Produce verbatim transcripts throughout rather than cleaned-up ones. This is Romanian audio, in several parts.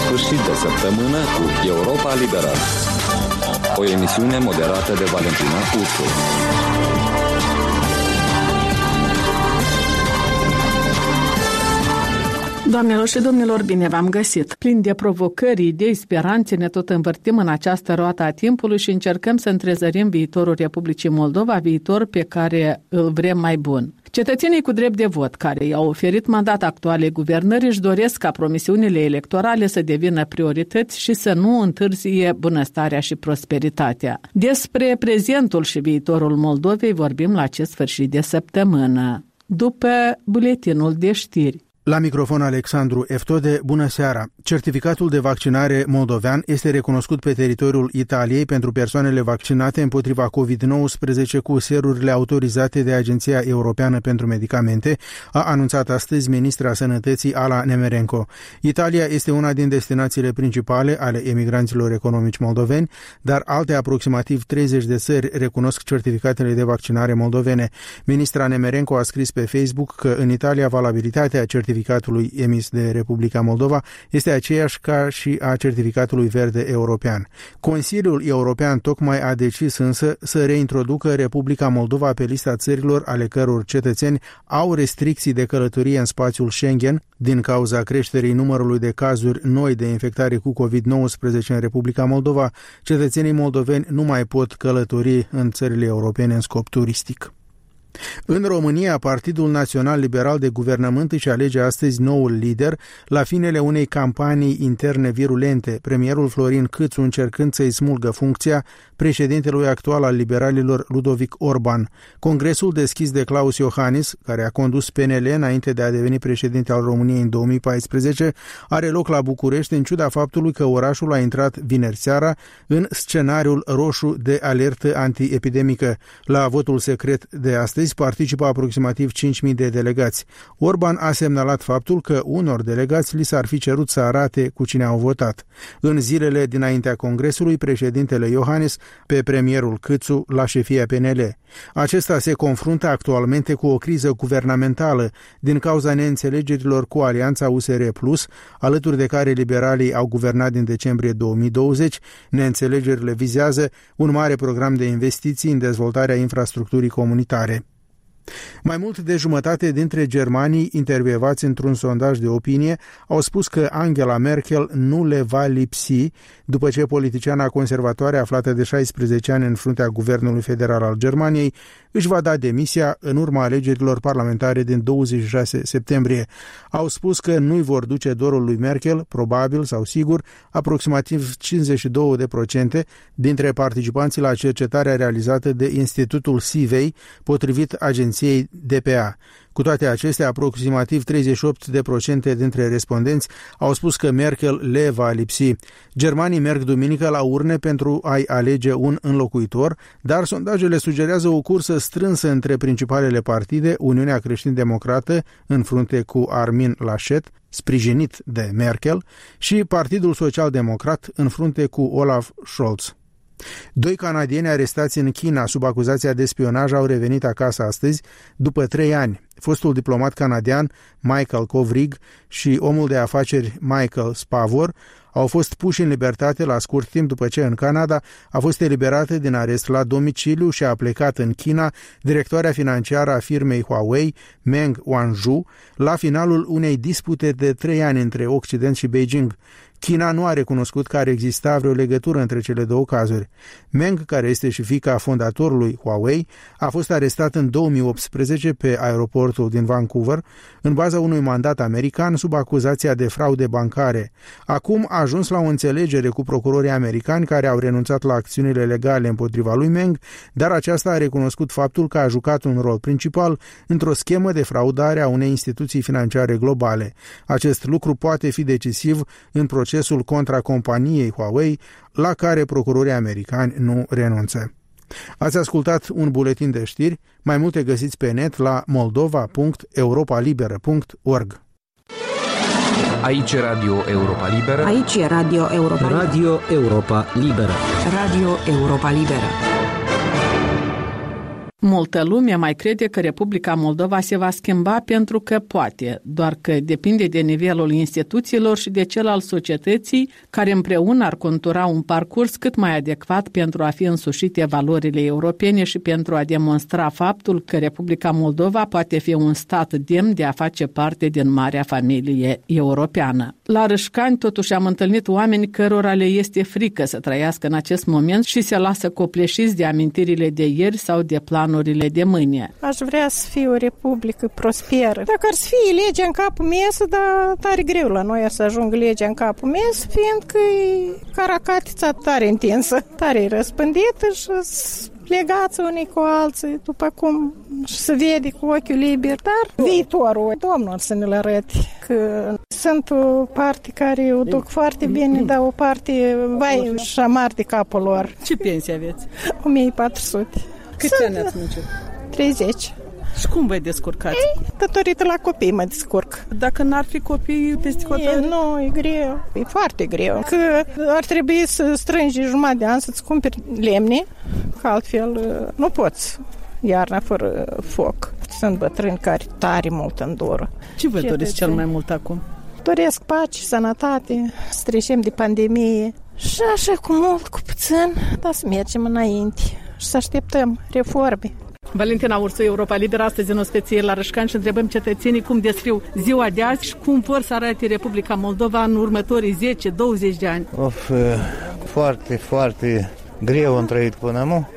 sfârșit de săptămână cu Europa Liberă. O emisiune moderată de Valentina Uțu. Doamnelor și domnilor, bine v-am găsit! Plin de provocări, idei, speranțe, ne tot învârtim în această roată a timpului și încercăm să întrezărim viitorul Republicii Moldova, viitor pe care îl vrem mai bun. Cetățenii cu drept de vot, care i-au oferit mandat actualei guvernări, își doresc ca promisiunile electorale să devină priorități și să nu întârzie bunăstarea și prosperitatea. Despre prezentul și viitorul Moldovei vorbim la acest sfârșit de săptămână, după buletinul de știri. La microfon Alexandru Eftode, bună seara! Certificatul de vaccinare moldovean este recunoscut pe teritoriul Italiei pentru persoanele vaccinate împotriva covid nouăsprezece cu serurile autorizate de Agenția Europeană pentru Medicamente, a anunțat astăzi ministra Sănătății Ala Nemerenko. Italia este una din destinațiile principale ale emigranților economici moldoveni, dar alte aproximativ treizeci de țări recunosc certificatele de vaccinare moldovene. Ministra Nemerenko a scris pe Facebook că în Italia valabilitatea certificatului certificatului emis de Republica Moldova este aceeași ca și a certificatului verde european. Consiliul European tocmai a decis însă să reintroducă Republica Moldova pe lista țărilor ale căror cetățeni au restricții de călătorie în spațiul Schengen din cauza creșterii numărului de cazuri noi de infectare cu covid nouăsprezece în Republica Moldova. Cetățenii moldoveni nu mai pot călători în țările europene în scop turistic. În România, Partidul Național Liberal de Guvernământ își alege astăzi noul lider la finele unei campanii interne virulente, premierul Florin Câțu încercând să-i smulgă funcția președintelui actual al liberalilor Ludovic Orban. Congresul deschis de Klaus Iohannis, care a condus P N L înainte de a deveni președinte al României în două mii paisprezece, are loc la București în ciuda faptului că orașul a intrat vineri seara în scenariul roșu de alertă antiepidemică. La votul secret de astăzi participă aproximativ cinci mii de delegați. Orban a semnalat faptul că unor delegați li s-ar fi cerut să arate cu cine au votat. În zilele dinaintea Congresului, președintele Iohannis pe premierul Câțu la șefia P N L. Acesta se confruntă actualmente cu o criză guvernamentală din cauza neînțelegerilor cu Alianța U S R plus, alături de care liberalii au guvernat din decembrie două mii douăzeci. Neînțelegerile vizează un mare program de investiții în dezvoltarea infrastructurii comunitare. Mai mult de jumătate dintre germanii intervievați într-un sondaj de opinie au spus că Angela Merkel nu le va lipsi după ce politiciana conservatoare aflată de șaisprezece ani în fruntea Guvernului Federal al Germaniei își va da demisia în urma alegerilor parlamentare din douăzeci și șase septembrie. Au spus că nu-i vor duce dorul lui Merkel, probabil sau sigur, aproximativ cincizeci și doi la sută dintre participanții la cercetarea realizată de Institutul Sivei, potrivit agenției D P A. Cu toate acestea, aproximativ treizeci și opt la sută dintre respondenți au spus că Merkel le va lipsi. Germanii merg duminică la urne pentru a-i alege un înlocuitor, dar sondajele sugerează o cursă strânsă între principalele partide, Uniunea Creștin-Democrată, în frunte cu Armin Laschet, sprijinit de Merkel, și Partidul Social-Democrat, în frunte cu Olaf Scholz. Doi canadieni arestați în China sub acuzația de spionaj au revenit acasă astăzi, după trei ani. Fostul diplomat canadian Michael Kovrig și omul de afaceri Michael Spavor au fost puși în libertate la scurt timp după ce în Canada a fost eliberată din arest la domiciliu și a plecat în China directoarea financiară a firmei Huawei, Meng Wanzhou, la finalul unei dispute de trei ani între Occident și Beijing. China nu a recunoscut că ar exista vreo legătură între cele două cazuri. Meng, care este și fiica fondatorului Huawei, a fost arestat în două mii optsprezece pe aeroportul din Vancouver, în baza unui mandat american sub acuzația de fraude bancare. Acum a ajuns la o înțelegere cu procurorii americani care au renunțat la acțiunile legale împotriva lui Meng, dar aceasta a recunoscut faptul că a jucat un rol principal într-o schemă de fraudare a unei instituții financiare globale. Acest lucru poate fi decisiv în procesul contra companiei Huawei, la care procurorii americani nu renunță. Ați ascultat un buletin de știri, mai multe găsiți pe net la moldova punct europa liberă punct org. Aici e Radio Europa Liberă. Aici e Radio Europa Liberă. Radio Europa Liberă. Radio Europa Liberă. Multă lume mai crede că Republica Moldova se va schimba pentru că poate, doar că depinde de nivelul instituțiilor și de cel al societății, care împreună ar contura un parcurs cât mai adecvat pentru a fi însușite valorile europene și pentru a demonstra faptul că Republica Moldova poate fi un stat demn de a face parte din marea familie europeană. La Râșcani, totuși, am întâlnit oameni cărora le este frică să trăiască în acest moment și se lasă copleșiți de amintirile de ieri sau de planurile de mâine. Aș vrea să fie o republică prosperă. Dacă ar să fie legea în capul mesă, dar tare greu la noi să ajungă legea în capul mesă, fiindcă e caracatița tare întinsă, tare răspândită și legați unii cu alții, după cum se vede cu ochiul liber, dar viitorul, Domnul să ne-l arăte, că sunt o parte care o duc foarte bine, dar o parte, vai, șamar de capul lor. Ce pensie aveți? o mie patru sute. Câți ani ați muncit? treizeci. Și cum vă descurcați? Ei, datorită la copii mă descurc. Dacă n-ar fi copii peste hotărâre? Nu, e greu. E foarte greu. Că ar trebui să strângi jumătate de an să-ți cumperi lemne, că altfel nu poți iarna fără foc. Sunt bătrâni care tare mult îndură. Ce vă doriți cel mai mult acum? Doresc pace, sănătate, să trecem de pandemie și așa cu mult, cu puțin, dar să mergem înainte și să așteptăm reforme. Valentina Ursu, Europa Liberă, astăzi în ospeție la Râșcani și întrebăm cetățenii cum descriu ziua de azi și cum vor să arate Republica Moldova în următorii zece douăzeci de ani. Of, foarte, foarte greu am trăit până acum.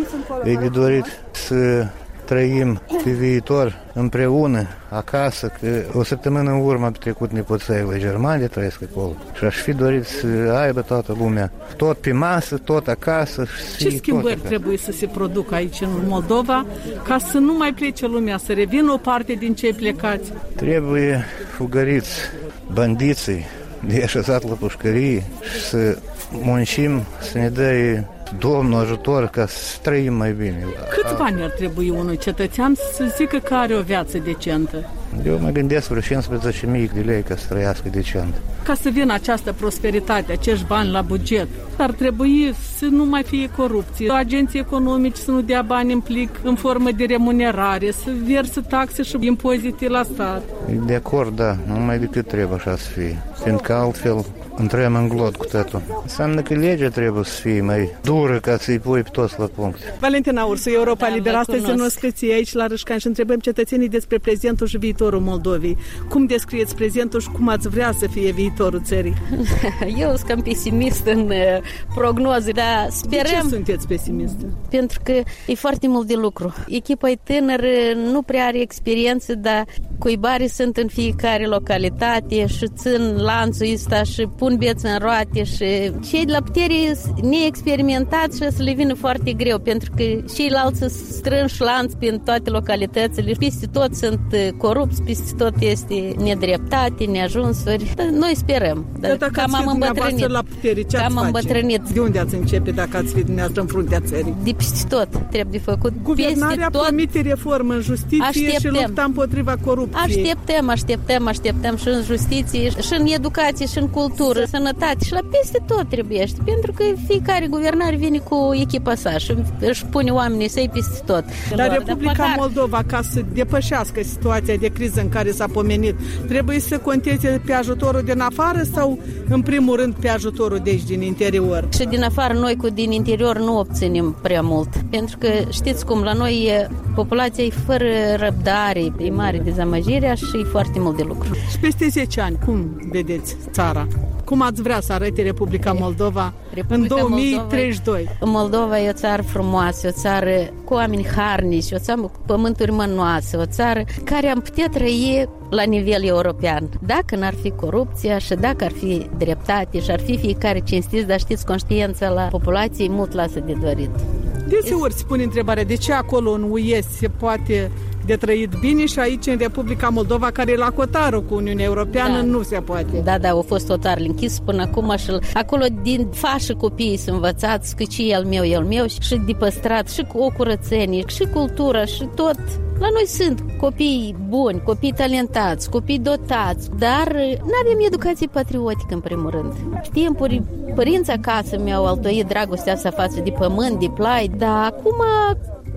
E de dorit să trăim pe viitor împreună, acasă, că o săptămână în urmă am trecut nepoței la Germania, trăiesc acolo. Și aș fi dorit să aibă toată lumea tot pe masă, tot acasă. Ce schimbări trebuie să se producă aici în Moldova ca să nu mai plece lumea, să revină o parte din cei plecați? Trebuie fugăriți bandiții de așezat la pușcărie și să muncim, să ne dă Domnul ajutor ca să trăim mai bine. Câți bani ar trebui unui cetățean să zică că are o viață decentă? Eu mă gândesc vreo cincisprezece mii de lei ca să trăiască decent. Ca să vină această prosperitate, acești bani la buget, ar trebui să nu mai fie corupție, agenții economici să nu dea bani în plic în formă de remunerare, să versă taxe și impozite la stat. De acord, da, numai decât trebuie așa să fie, fiindcă altfel intrăm în glod cu totul. Înseamnă că legea trebuie să fie mai dură ca să-i pui pe toți la punct. Valentina Ursu, Europa da, Liberă, astăzi în ospeție aici la Râșcani și întrebăm cetățenii despre prezentul și viitorul Moldovei. Cum descrieți prezentul și cum ați vrea să fie viitorul țării? Eu sunt cam pesimist în prognoze, dar sperăm... De ce sunteți pesimistă? Pentru că e foarte mult de lucru. Echipa e tânără, nu prea are experiență, dar cuibare sunt în fiecare localitate și țin lanțul ăsta și pun bețe în roate și cei de la putere neexperimentați și să le vină foarte greu, pentru că ceilalți strânși lanț prin toate localitățile. Peste tot sunt corupți, peste tot este nedreptate, neajunsuri. Noi sperăm. Dar dacă cam ați fi îmbătrânit. La putere, ce cam ați îmbătrânit. De unde ați începe dacă ați fi dumneavoastră în fruntea țării? De peste tot trebuie făcut. Guvernarea tot. promite reformă în justiție Așteptăm. și lupta împotriva corupției. Așteptăm, așteptăm, așteptăm și în justiție, și în educație, și în cultură, sănătate, și la peste tot trebuiește, pentru că fiecare guvernare vine cu echipa sa și își pune oamenii săi peste tot. Dar Republica Moldova, ca să depășească situația de criză în care s-a pomenit, trebuie să conteze pe ajutorul din afară sau, în primul rând, pe ajutorul de aici, din interior? Și din afară, noi cu din interior nu obținem prea mult, pentru că știți cum, la noi populația e fără răbdare, e mare dezamăgirea și e foarte mult de lucru. Și peste zece ani, cum vedeți țara? Cum ați vrea să arate Republica Moldova Republica în două mii treizeci și doi? Moldova, Moldova e o țară frumoasă, o țară cu oameni harnici, o țară cu pământuri mănoase, o țară care am putea trăi la nivel european. Dacă n-ar fi corupția și dacă ar fi dreptate și ar fi fiecare cinstit, dar știți, conștiința la populație mult lasă de dorit. Deseori se pune întrebarea de ce acolo în U E se poate de trăit bine și aici în Republica Moldova, care e la cotarul cu Uniunea Europeană, da. Nu se poate. Da, da, au fost total închis până acum și acolo din fașă copiii sunt învățați că ce e al meu, e al meu și de păstrat și cu o curățenie și cultură și tot. La noi sunt copii buni, copii talentați, copii dotați, dar nu avem educație patriotică în primul rând. Știm, părinții acasă mi-au altoit dragostea asta față de pământ, de plai, dar acum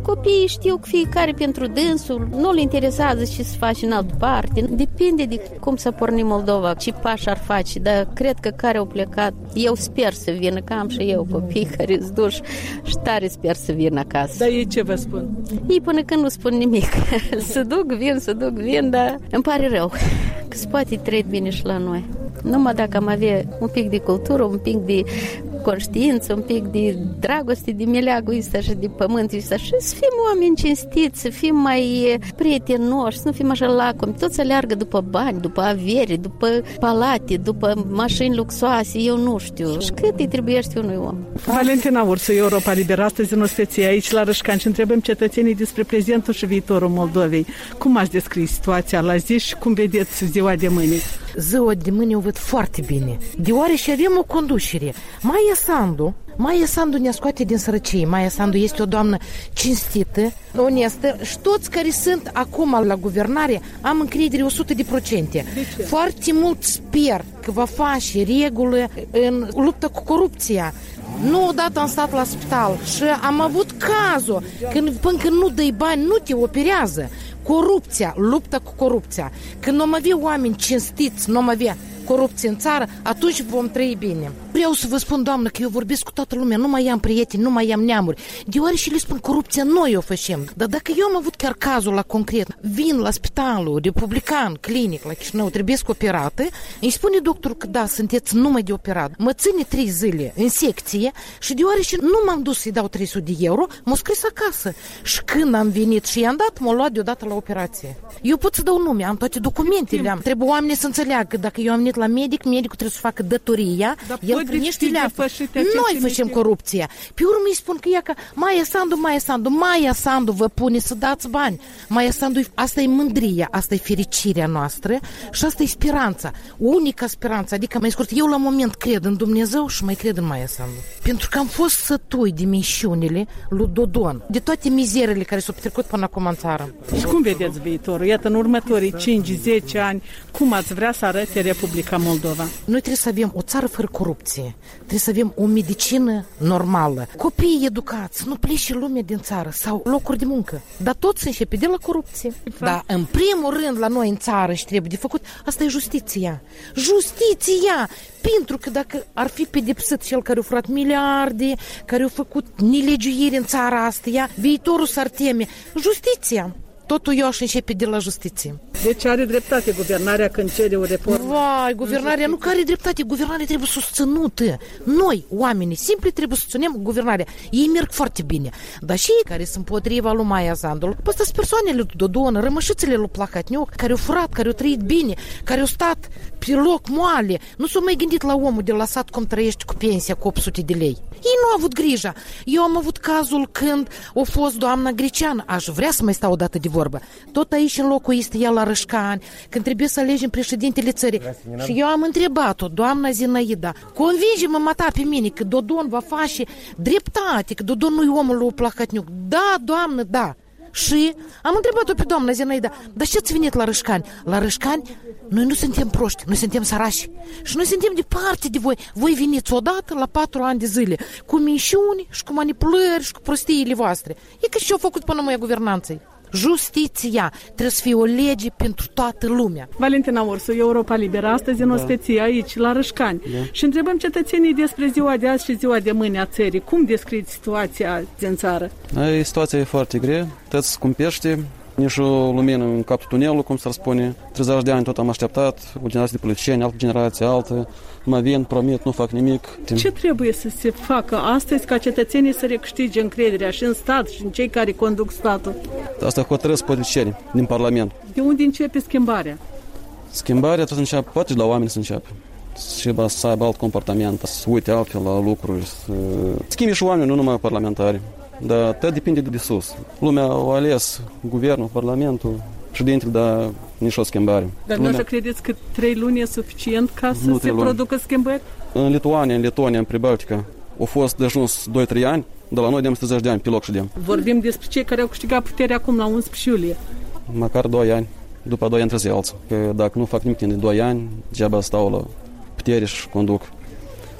Copiii știu că fiecare pentru dânsul, nu-l interesează ce se face în altă parte. Depinde de cum să porni Moldova, ce pași ar face, dar cred că care au plecat, eu sper să vină, că am și eu copii care îți duși și tare sper să vină acasă. Dar ei ce vă spun? Ei până când nu spun nimic. Să duc, vin, să duc, vin, dar îmi pare rău că se poate trăi bine și la noi. Numai dacă am avea un pic de cultură, un pic de conștiință, un pic de dragoste de meleagul ăsta și de pământul ăsta și să fim oameni cinstiți, să fim mai prietenoși, să nu fim așa lacomi. Toți aleargă după bani, după avere, după palate, după mașini luxoase, eu nu știu. Și cât îi trebuiește unui om? Valentina Ursu, Europa Liberă, astăzi în ospeție aici la Rășcani și întrebăm cetățenii despre prezentul și viitorul Moldovei. Cum ați descris situația la zi și cum vedeți ziua de mâine? Ziua de mâine o văd foarte bine, deoarece avem o conducere. Maia Sandu, Maia Sandu ne scoate din sărăcie. Maia Sandu este o doamnă cinstită, onestă și toți care sunt acum la guvernare am încredere o sută la sută. Foarte mult sper că va face regulă în luptă cu corupția. Nu odată am stat la spital și am avut cazul când până când nu dai bani nu te operează. Corupția, lupta cu corupția. Când nu am avea oameni cinstiți, nu am avea corupție în țară, atunci vom trăi bine. Vreau să vă spun, doamnă, că eu vorbesc cu toată lumea, nu mai am prieteni, nu mai am neamuri. Deoarece le spun, corupția noi o facem. Dar dacă eu am avut chiar cazul la concret, vin la spitalul republican, clinic, la Chișinău, trebuie să operată, îi spune doctorul că da, sunteți numai de operat. Mă ține trei zile în secție și deoarece nu m-am dus să-i dau trei sute de euro, m-a scris acasă. Și când am venit și i-am dat, m-a luat deodată la operație. Eu pot să dau nume, am toate documentele, am. Trebuie oamenii să înțeleagă că dacă eu am venit la medic, medicul trebuie să facă datoria, da, el primește leapă. Noi facem corupția. Pe urmă îi spun că ea că Maia Sandu, Maia Sandu, Maia Sandu vă pune să dați bani. Maia Sandu, asta e mândria, asta e fericirea noastră și asta e speranța. Unica speranță, adică mai scurt, eu la moment cred în Dumnezeu și mai cred în Maia Sandu. Pentru că am fost sătui de mișunile lui Dodon, de toate mizerele care s-au petrecut până acum în țară. Și cum vedeți viitorul? Iată, în următorii cinci zece ani, cum ați vrea să arate Republica Moldova? Noi trebuie să avem o țară fără corupție. Trebuie să avem o medicină normală. Copiii educați, nu plece lumea din țară sau locuri de muncă. Dar tot se începe de la corupție. Dar în primul rând la noi în țară și trebuie de făcut, asta e justiția. Justiția! Pentru că dacă ar fi pedepsit cel care a furat miliarde, care a făcut nelegiuiri în țara asta, viitorul s-ar teme. Justiția! Totul eu aș începe de la justiție. Deci are dreptate guvernarea când cere o reformă? Vai, guvernarea nu are dreptate, guvernarea trebuie susținută. Noi, oamenii simpli, trebuie să susținem guvernarea. Ei merg foarte bine. Dar și ei care sunt împotriva lui Maia Sandu, păi sunt persoanele lui Dodon, rămășițele lui Plahotniuc, care au furat, care au trăit bine, care au stat pe loc moale. Nu s-au mai gândit la omul de la sat cum trăiește cu pensia cu opt sute de lei. Ei nu au avut grijă. Eu am avut cazul când a fost doamna Grecean. Aș vrea să mai stau o dată de vorbă. Tot aici în locul este ea la Rășcani, când trebuie să alegem președintele țării. Și eu am întrebat-o, doamna Zinaida, convinge-mă mata pe mine că Dodon va face dreptate, că Dodon nu e omul lui Plahotniuc. Da, doamnă, da. Și am întrebat-o pe doamna Zinaida, dar ce-ți venit la Rășcani? La Rășcani noi nu suntem proști, noi suntem sărași. Și noi suntem departe de voi. Voi veniți odată la patru ani de zile, cu minciuni și cu manipulări și cu prostiile voastre. E că și-au făcut până mai guvernanței. Justiția trebuie să fie o lege pentru toată lumea. Valentina Ursu, Europa Liberă, astăzi în ospeție aici, la Rășcani. Da. Și întrebăm cetățenii despre ziua de azi și ziua de mâine a țării. Cum descriți situația din țară? E, situația e foarte grea, toți scumpește, nici o lumină în capul tunelului, cum s-ar spune. treizeci de ani tot am așteptat, o generație de politicieni, altă generație, altă. Mă vin, promit, nu fac nimic. Ce trebuie să se facă astăzi ca cetățenii să recâștige încrederea și în stat și în cei care conduc statul? Asta hotărăsc politicieni din Parlament. De unde începe schimbarea? Schimbarea tot începe, poate și la oameni să începe. Și să aibă alt comportament, să uite altfel la lucruri. Să schimbi și oameni, nu numai parlamentari. Dar tot depinde de sus. Lumea a ales guvernul, parlamentul, președintele, dar nici o schimbare. Dar nu așa credeți că trei luni e suficient ca să nu se producă schimbări? În Lituania, în Letonia, în Pribaltica, au fost de ajuns doi trei ani, dar la noi de treizeci de ani pe loc și de. Vorbim despre cei care au câștigat puterea acum la unsprezece iulie. Măcar doi ani. După doi ani trebuie alții. Că dacă nu fac nimic în doi ani, degeaba stau la putere și conduc.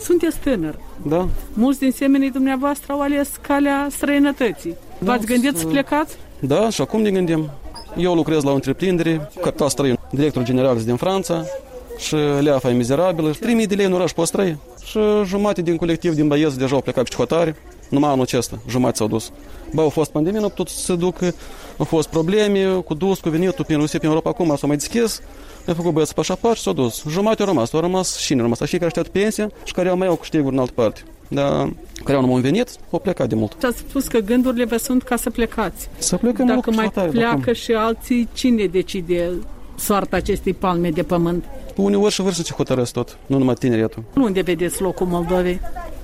Sunteți tânăr. Da. Mulți din semenii dumneavoastră au ales calea străinătății. Da, V-ați gândit să plecați? Da, și acum ne gândim. Eu lucrez la o întreprindere, capital străin, director general din Franța și leafa e mizerabilă. trei mii de lei în oraș poți trăi. Și jumate din colectiv, din băieți, deja au plecat pe hotare. Numai anul acesta, jumătate s-au dus. Bă, au fost pandemie, nu putut să se ducă, au fost probleme cu dus, cu venitul, prin Rusia, prin Europa, acum s-au mai deschis. Le-a făcut băieți pașaport și s-au dus. Jumătate au rămas, au rămas și nu rămas. Așa care așteaptă pensia și care au mai au câștiguri în altă parte. Dar care au numai venit, au plecat de mult. Și ați spus că gândurile vă sunt ca să plecați. Să plecăm. Dacă mai hotare, pleacă acum. Și alții, cine decide soarta acestei palme de pământ? Uneori și vârstiți hotărăsc tot, nu numai tineretul. Unde vedeți locul Moldovei?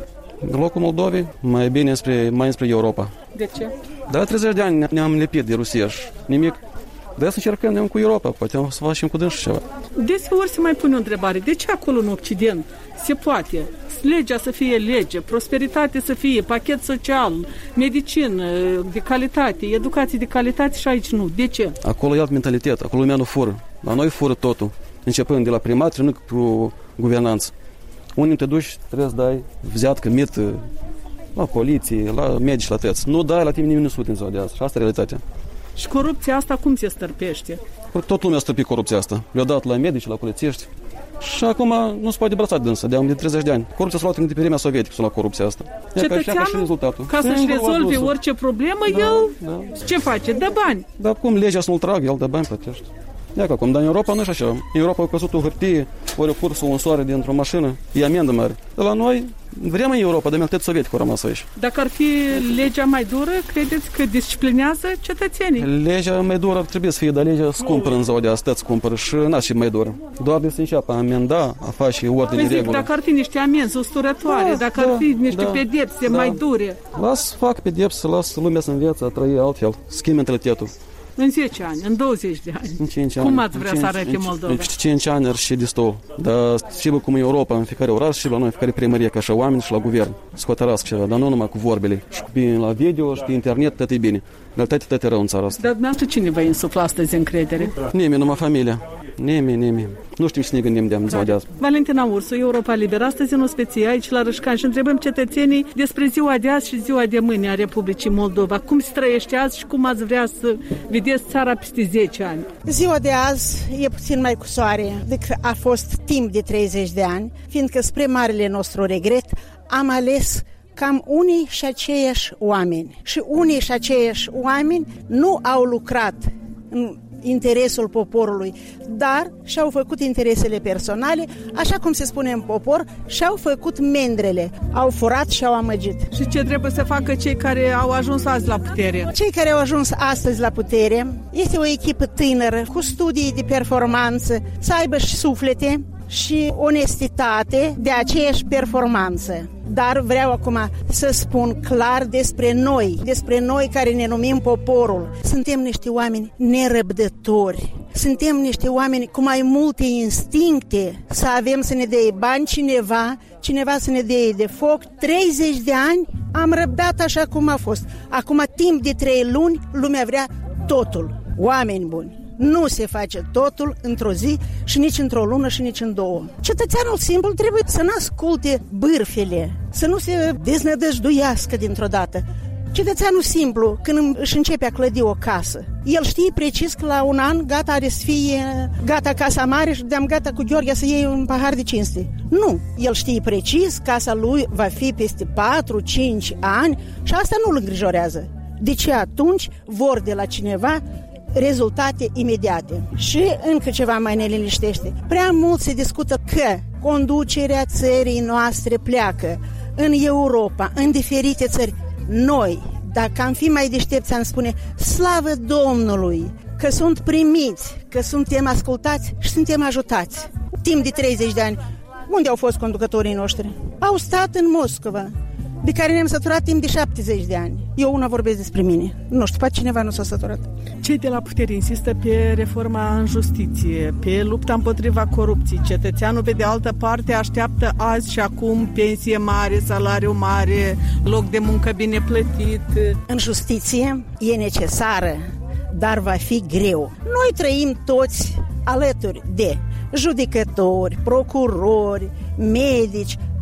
Locul Moldovei, mai bine spre, mai spre Europa. De ce? Da, treizeci de ani ne-am lipit de Rusia și nimic. De să încercăm cu Europa, poate să facem cu dânsul ceva. Deseori se mai pune o întrebare. De ce acolo în Occident se poate? Legea să fie lege, prosperitate să fie, pachet social, medicină de calitate, educație de calitate și aici nu. De ce? Acolo e alt mentalitate, acolo lumea nu fură. La noi fură totul, începând de la primat și nu cu guvernanță. Unii te duci, trebuie să dai взятcă, mită, la poliție, la medici, la tăți. Nu dai, la tine nimeni nu sute în ziua de azi. Și asta e realitatea. Și corupția asta cum se stărpește? Tot lumea stăpi corupția asta. Le-au dat la medici, la polițiști. Și acum nu se poate brăța dânsă, de de treizeci de ani. Corupția s-a luat în de pe vremea sovietică, s-a luat corupția asta. Cetățeanul, ca să-și rezolve orice problemă, da, el da. Ce face? Dă bani. Dar cum legea să nu-l tragă, el dă bani, plătește. Ia că acum, dar în Europa nu e așa. În Europa au căzut o hârtie, ori o cursă, o însoare dintr-o mașină, e amendă mare. Dar la noi, vremea în Europa, de mentalitate sovietică au rămas aici. Dacă ar fi legea mai dură, credeți că disciplinează cetățenii? Legea mai dură ar trebui să fie, dar legea scumpără în ziua de astăzi, scumpără și n-a și mai dură. Doar de să înceapă a amenda, a face ordine păi regulă. Dacă ar fi niște amenzi usturătoare, da, dacă da, ar fi niște da, pedepse da. mai dure. Las, fac pedepse, las lumea să învețe a trăi altfel, schimb mentalitatea. În zece ani, în douăzeci de ani. În cinci ani. Cum ați vrea să arate Moldova? În cinci ani ar și destul. Dar știu cum în Europa, în fiecare oraș și la noi, în fiecare primărie, ca și oameni și la guvern, să hotărască ceva, dar nu numai cu vorbele. Și pe la video și pe internet, tot e bine. Realitatea tot e rău în țara asta. Dar dumneavoastră cine vă insufla astăzi încredere? Nimeni, numai familia. Nimeni, nimeni. Nu știm să ne gândim de ziua de azi. Valentina Ursu, Europa Liberă, astăzi în Ospeție, aici la Rășcan, și întrebăm cetățenii despre ziua de azi și ziua de mâine a Republicii Moldova. Cum se trăiește azi și cum ați vrea să vedeți țara peste zece ani? Ziua de azi e puțin mai cu soare decât a fost timp de treizeci de ani, fiindcă spre marele nostru regret am ales cam unii și aceiași oameni. Și unii și aceiași oameni nu au lucrat în interesul poporului, dar și-au făcut interesele personale, așa cum se spune în popor, și-au făcut mendrele, au furat și au amăgit. Și ce trebuie să facă cei care au ajuns azi la putere? Cei care au ajuns astăzi la putere este o echipă tânără, cu studii de performanță, să aibă și suflete și onestitate de aceeași performanță. Dar vreau acum să spun clar despre noi, despre noi care ne numim poporul. Suntem niște oameni nerăbdători, suntem niște oameni cu mai multe instincte, să avem să ne dea bani cineva, cineva să ne dea de foc. treizeci de ani am răbdat așa cum a fost. Acum, timp de trei luni, lumea vrea totul. Oameni buni, nu se face totul într-o zi și nici într-o lună și nici în două. Cetățeanul simplu trebuie să nu asculte bârfele, să nu se deznădăjduiască dintr-o dată. Cetățeanul simplu, când își începe a clădi o casă, el știe precis că la un an gata are să fie gata casa mare și de-am gata cu Gheorghe să iei un pahar de cinste. Nu, el știe precis casa lui va fi peste patru cinci ani și asta nu îl îngrijorează. De ce atunci vor de la cineva rezultate imediate? Și încă ceva mai ne liniștește. Prea mult se discută că conducerea țării noastre pleacă în Europa, în diferite țări. Noi, dacă am fi mai deștepți, am spune slavă Domnului că sunt primiți, că suntem ascultați și suntem ajutați. Timp de treizeci de ani, unde au fost conducătorii noștri? Au stat în Moscova, de care ne-am săturat timp de șaptezeci de ani. Eu una vorbesc despre mine. Nu știu, poate cineva nu s-a săturat. Cei de la putere insistă pe reforma în justiție, pe lupta împotriva corupției. Cetățeanul, pe de altă parte, așteaptă azi și acum pensie mare, salariu mare, loc de muncă bine plătit. În justiție e necesară, dar va fi greu. Noi trăim toți alături de judecători, procurori, medici,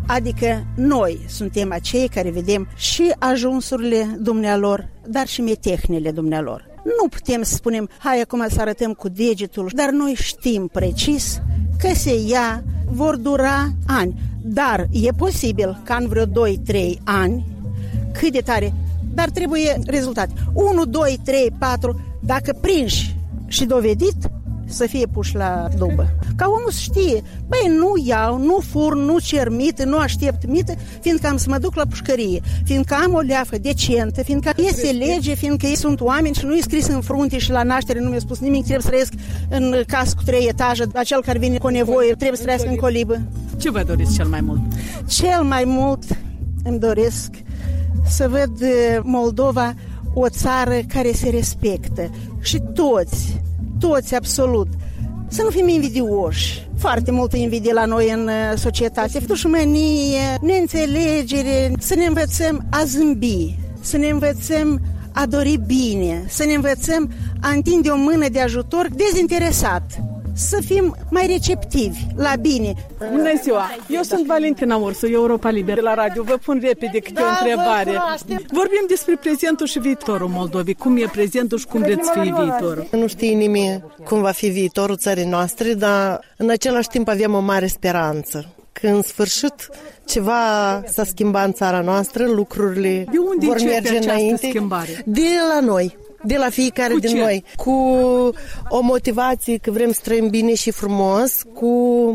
Adică noi suntem acei care vedem și ajunsurile dumnealor, dar și metehnile dumnealor. Nu putem să spunem, hai acum să arătăm cu degetul, dar noi știm precis că se ia, vor dura ani. Dar e posibil ca în vreo doi trei ani, cât de tare, dar trebuie rezultate. unu, doi, trei, patru, dacă prinși și dovedit, să fie puși la dubă. Ca omul să știe, băi, nu iau, nu fur, nu cer mită, nu aștept mită, fiindcă am să mă duc la pușcărie, fiindcă am o leafă decentă, fiindcă este lege, fiindcă ei sunt oameni și nu e scris în frunte și la naștere nu mi-a spus nimic, trebuie să trăiesc în casă cu trei etaje, acel care vine cu nevoie trebuie să trăiască în colibă. Ce vă doriți cel mai mult? Cel mai mult îmi doresc să văd Moldova o țară care se respectă și toți, toți absolut, să nu fim invidioși. Foarte multă invidie la noi în societate, dușmănie, neînțelegere, să ne învățăm a zâmbi, să ne învățăm a dori bine, să ne învățăm a întinde o mână de ajutor dezinteresat, să fim mai receptivi la bine. Bună ziua! Eu sunt Valentina Ursu, Europa Liberă la radio. Vă pun repede câte o întrebare. Vorbim despre prezentul și viitorul Moldovei. Cum e prezentul și cum vreți fi viitorul? Nu știe nimeni cum va fi viitorul țării noastre, dar în același timp avem o mare speranță că în sfârșit ceva s-a schimbat în țara noastră, lucrurile de unde vor merge înainte. Schimbare? De la noi. De la fiecare din noi, cu o motivație că vrem să trăim bine și frumos, cu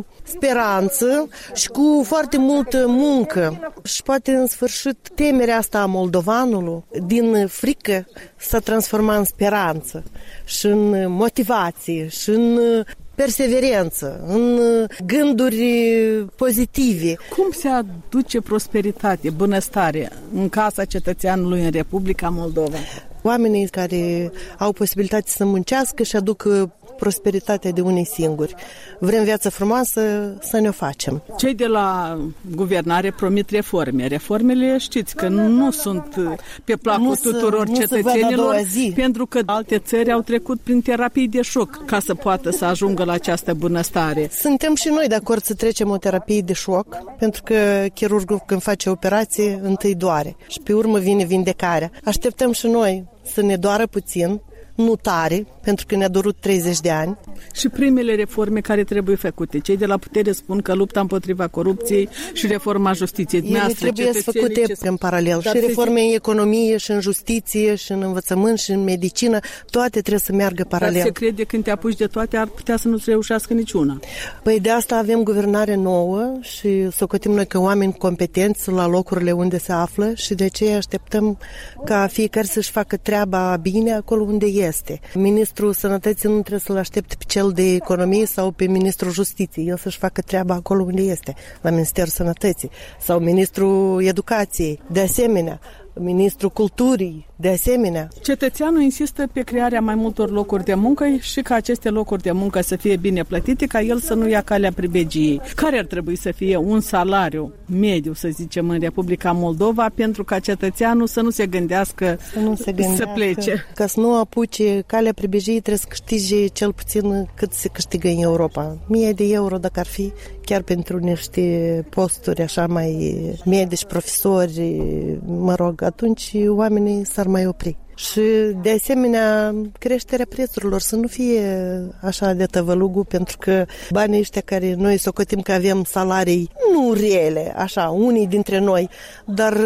speranță și cu foarte multă muncă. Și poate în sfârșit temerea asta a moldovanului din frică s-a transformat în speranță și în motivație și în perseverență, în gânduri pozitive. Cum se aduce prosperitate, bunăstare în casa cetățeanului în Republica Moldova? Oamenii care au posibilitatea să muncească și aduc prosperitatea de unii singuri. Vrem viață frumoasă, să ne o facem. Cei de la guvernare promit reforme. Reformele știți că nu sunt pe placul nu tuturor să, cetățenilor, pentru că alte țări au trecut prin terapii de șoc ca să poată să ajungă la această bunăstare. Suntem și noi de acord să trecem o terapie de șoc, pentru că chirurgul când face operație întâi doare și pe urmă vine vindecarea. Așteptăm și noi să ne doară puțin, nu tare, pentru că ne-a durut treizeci de ani. Și primele reforme care trebuie făcute. Cei de la putere spun că lupta împotriva corupției și reforma justiției. Ele trebuie să făcute ce... în paralel. Dar și reforme zic... în economie, și în justiție, și în învățământ, și în medicină. Toate trebuie să meargă paralel. Dar se crede când te apuci de toate, ar putea să nu-ți reușească niciuna. Păi de asta avem guvernare nouă și socotim noi că oameni competenți la locurile unde se află și de aceea așteptăm ca fiecare să-și facă treaba bine acolo unde este. Ministrul Sănătății nu trebuie să-l aștepte pe cel de economie sau pe Ministrul Justiției. El să-și facă treaba acolo unde este, la Ministerul Sănătății sau Ministrul Educației. De asemenea, Ministrul Culturii, de asemenea. Cetățeanul insistă pe crearea mai multor locuri de muncă și ca aceste locuri de muncă să fie bine plătite, ca el să nu ia calea pribegiei. Care ar trebui să fie un salariu mediu, să zicem, în Republica Moldova, pentru ca cetățeanul să nu se gândească să, nu se gândească, să plece? Ca să nu apuce calea pribegiei, trebuie să câștige cel puțin cât se câștigă în Europa. Mie de euro, dacă ar fi, chiar pentru niște posturi așa mai medici, profesori, mă rog, atunci oamenii s-ar mai opri. Și de asemenea creșterea prețurilor să nu fie așa de tăvălugul, pentru că banii ăștia care noi socotim că avem salarii nu rele, așa, unii dintre noi, dar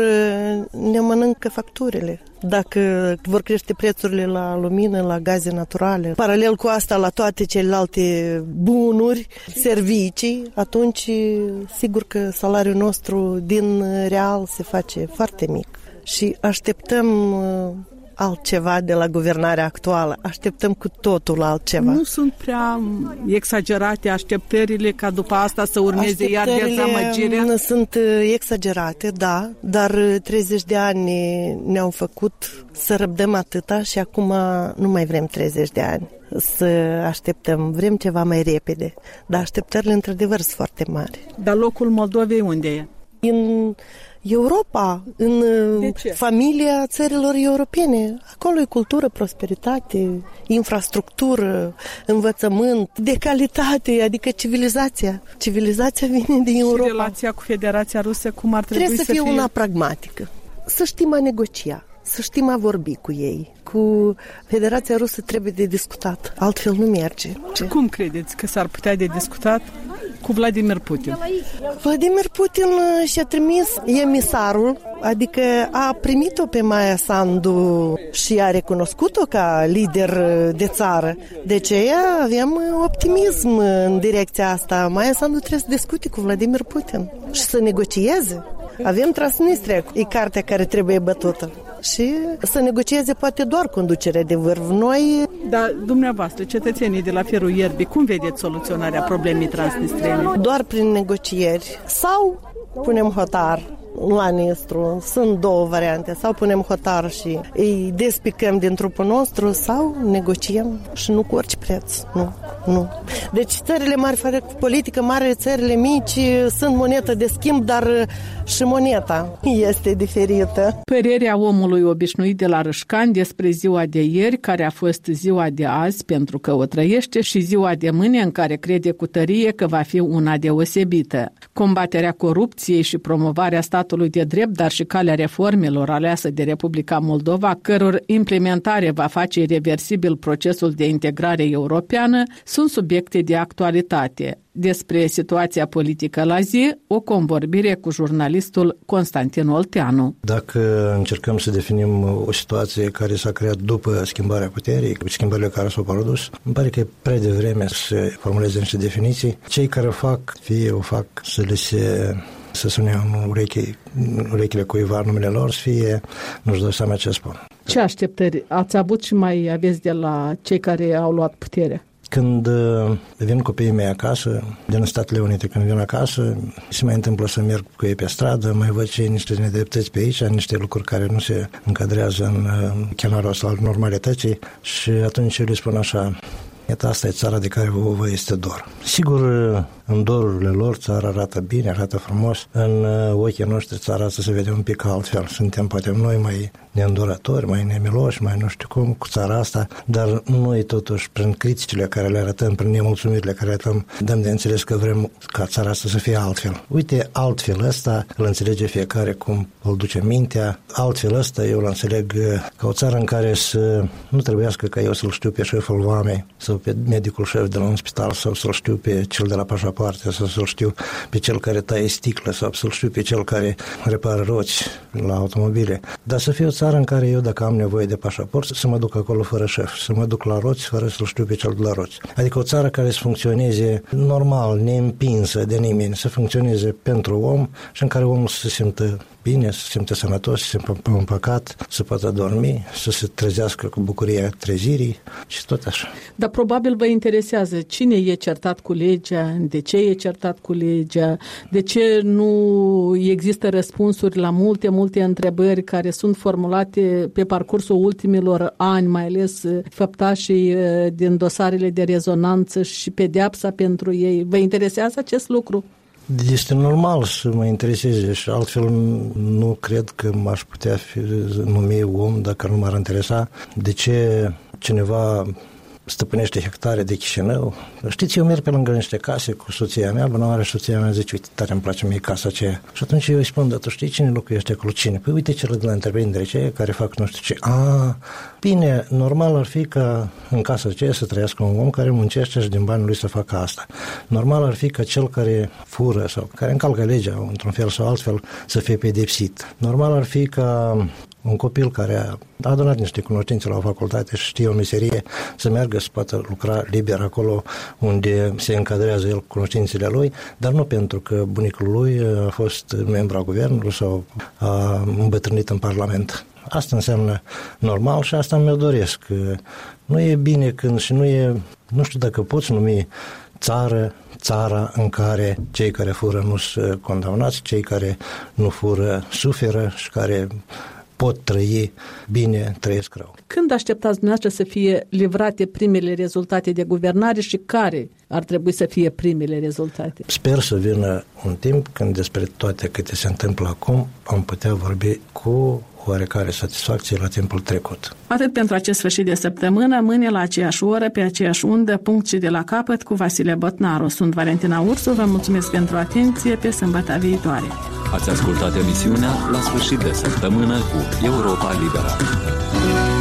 ne mănâncă facturile. Dacă vor crește prețurile la lumină, la gaze naturale, paralel cu asta la toate celelalte bunuri, servicii, atunci sigur că salariul nostru din real se face foarte mic. Și așteptăm altceva de la guvernarea actuală. Așteptăm cu totul altceva. Nu sunt prea exagerate așteptările ca după asta să urmeze iar dezamăgirea? Sunt exagerate, da, dar treizeci de ani ne-au făcut să răbdăm atâta și acum nu mai vrem treizeci de ani să așteptăm. Vrem ceva mai repede, dar așteptările într-adevăr sunt foarte mari. Dar locul Moldovei unde e? În Europa, în familia țărilor europene, acolo e cultură, prosperitate, infrastructură, învățământ, de calitate, adică civilizația. Civilizația vine din Europa. Și relația cu Federația Rusă, cum ar trebui, trebuie să fie? Trebuie să fie una pragmatică. Să știm a negocia, să știm a vorbi cu ei. Cu Federația Rusă trebuie de discutat, altfel nu merge. Cum credeți că s-ar putea de discutat cu Vladimir Putin? Vladimir Putin și-a trimis emisarul, adică a primit-o pe Maia Sandu și a recunoscut-o ca lider de țară. De aceea avem optimism în direcția asta. Maia Sandu trebuie să discute cu Vladimir Putin și să negocieze. Avem Transnistria, e cartea care trebuie bătută. Și să negocieze poate doar conducerea de vârf. Noi... Dar dumneavoastră, cetățenii de la Firul Ierbii, cum vedeți soluționarea problemei transnistriene? Doar prin negocieri. Sau punem hotar la Nistru. Sunt două variante. Sau punem hotar și îi despicăm din trupul nostru, sau negociem și nu cu orice preț. Nu, nu. Deci țările mari, fără politică mare, țările mici sunt monedă de schimb, dar și moneta este diferită. Părerea omului obișnuit de la Râșcani despre ziua de ieri, care a fost ziua de azi pentru că o trăiește, și ziua de mâine în care crede cu tărie că va fi una deosebită. Combaterea corupției și promovarea statului de drept, dar și calea reformelor aleasă de Republica Moldova, căror implementare va face irreversibil procesul de integrare europeană, sunt subiecte de actualitate. Despre situația politică la zi, o convorbire cu jurnalistul Constantin Olteanu. Dacă încercăm să definim o situație care s-a creat după schimbarea puterii, schimbările care s-au produs, îmi pare că e prea devreme să formuleze niște definiții. Cei care o fac, fie o fac să le se... să sune în ureche, urechile cuiva numele lor, fie nu-și dă seama ce spun. Ce așteptări ați avut și mai aveți de la cei care au luat puterea? Când vin copiii mei acasă, din Statele Unite, când vin acasă, se mai întâmplă să merg cu ei pe stradă, mai văd ce niște nedreptăți pe aici, niște lucruri care nu se încadrează în chenarul ăsta al normalității, și atunci eu le spun așa: iată, asta e țara de care vă, vă este dor. Sigur, în dorurile lor, țara arată bine, arată frumos. În ochii noștri, țara asta se vede un pic altfel. Suntem, poate, noi mai neîndurători, mai nemiloși, mai nu știu cum, cu țara asta, dar noi, totuși, prin criticile care le arătăm, prin nemulțumirile care le arătăm, dăm de înțeles că vrem ca țara asta să fie altfel. Uite, altfel ăsta îl înțelege fiecare cum îl duce mintea. Altfel ăsta eu îl înțeleg ca o țară în care să nu trebuiască ca eu să-l știu pe șeful vamei sau pe medicul șef de la un spital, sau să-l știu pe cel de la pașapoarte, sau să-l știu pe cel care taie sticlă, sau să-l știu pe cel care repară roți la automobile. Dar să fie o țară în care eu, dacă am nevoie de pașaport, să mă duc acolo fără șef, să mă duc la roți fără să-l știu pe cel de la roți. Adică o țară care să funcționeze normal, neîmpinsă de nimeni, să funcționeze pentru om și în care omul să se simtă bine, să se simtă sănătos, să se simtă împăcat, să poată dormi, să se trezească cu bucuria trezirii și tot așa. Dar probabil vă interesează cine e certat cu legea, de ce e certat cu legea, de ce nu există răspunsuri la multe, multe întrebări care sunt formulate pe parcursul ultimilor ani, mai ales făptașii din dosarele de rezonanță și pedeapsa pentru ei. Vă interesează acest lucru? Este normal să mă intereseze și altfel nu cred că m-aș putea fi numi om dacă nu m-ar interesa. De ce cineva stăpânește hectare de Chișinău? Știți, eu merg pe lângă niște case cu soția mea, bună oară, soția mea zice: uite, tare îmi place mie casa aceea. Și atunci eu îi spun: dar tu știi cine locuiește acolo? Cine? Păi uite cele de la întreprindere aceea care fac nu știu ce. A, bine, normal ar fi ca în casa aceea să trăiască un om care muncește și din banii lui să facă asta. Normal ar fi ca cel care fură sau care încalcă legea într-un fel sau altfel să fie pedepsit. Normal ar fi ca un copil care a adunat niște cunoștințe la o facultate și știe o meserie să meargă să poată lucra liber acolo unde se încadrează el cunoștințele lui, dar nu pentru că bunicul lui a fost membru al guvernului sau a îmbătrânit în Parlament. Asta înseamnă normal și asta mi-o doresc. Nu e bine când și nu e, nu știu dacă poți numi țară, țara în care cei care fură nu sunt condamnați, cei care nu fură suferă și care pot trăi bine, trăiesc rău. Când așteptați dumneavoastră să fie livrate primele rezultate de guvernare și care ar trebui să fie primele rezultate? Sper să vină un timp când despre toate câte se întâmplă acum am putea vorbi cu oarecare satisfacție la timpul trecut. Atât pentru acest sfârșit de săptămână, mâine la aceeași oră, pe aceeași undă, punct și de la capăt cu Vasile Botnaru. Sunt Valentina Ursu, vă mulțumesc pentru atenție, pe sâmbătă viitoare. Ați ascultat emisiunea La sfârșit de săptămână cu Europa Liberă.